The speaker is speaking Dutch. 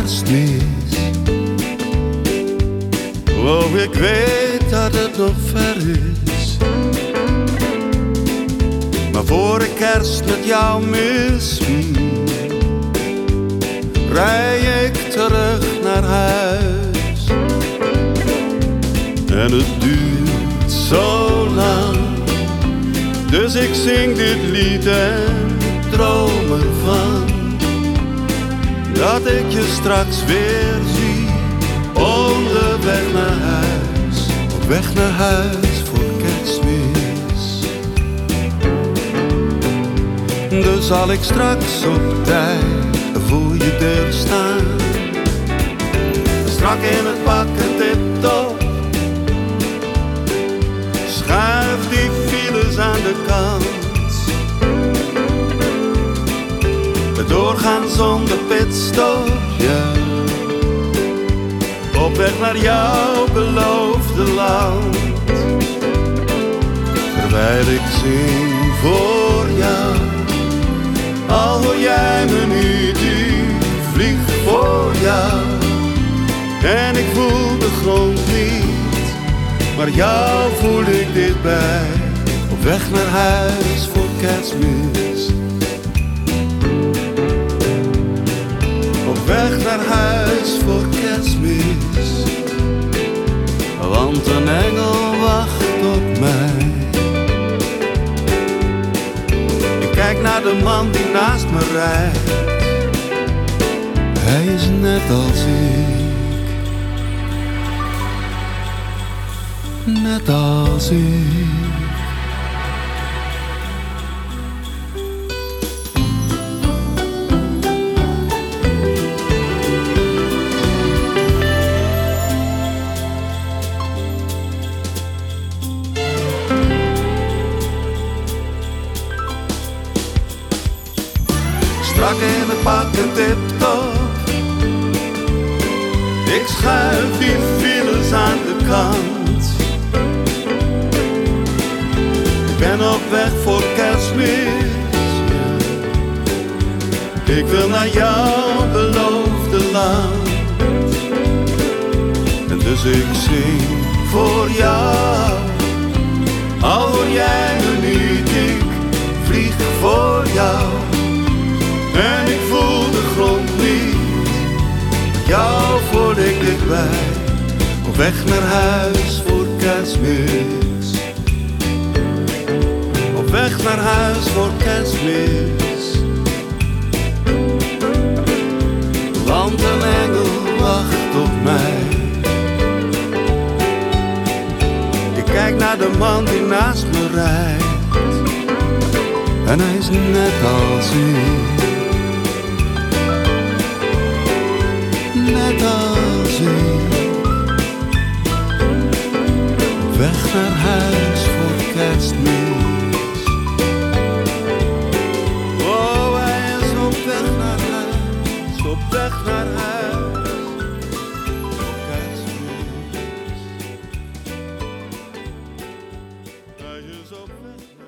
Kerstmis. Oh, ik weet dat het nog ver is, maar voor ik kerst met jou mis, rij ik terug naar huis. En het duurt zo lang, dus ik zing dit lied en droom ervan dat ik je straks weer zie, onderweg naar huis, op weg naar huis voor Kerstmis. Dus zal ik straks op tijd voor je deur staan, strak in het pak en tip-top. Schuif die files aan de kant, we doorgaan zonder pitstop, ja. Op weg naar jouw beloofde land, terwijl ik zing voor jou. Al hoor jij me niet, ik vlieg voor jou. En ik voel de grond niet, maar jou voel ik dichtbij. Op weg naar huis voor Kerstmis. Op weg naar huis voor Kerstmis. Want een engel wacht op mij. Ik kijk naar de man die naast me rijdt. Hij is net als ik, net als ik. Strak in het pak en tip-top. Ik schuif die files aan de kant. Ik ben op weg voor Kerstmis. Ik wil naar jouw beloofde land. En dus ik zing voor jou. Al hoor jij me niet, ik vlieg voor jou. En ik voel de grond niet, jou voel ik dichtbij. Op weg naar huis voor Kerstmis. Op weg naar huis voor Kerstmis. Want een engel wacht op mij. Ik kijk naar de man die naast me rijdt. En hij is net als ik, net als ik. Weg naar huis voor Kerstmis. Oh, hij is op weg naar huis, op weg naar huis voor Kerstmis. Hij is op weg.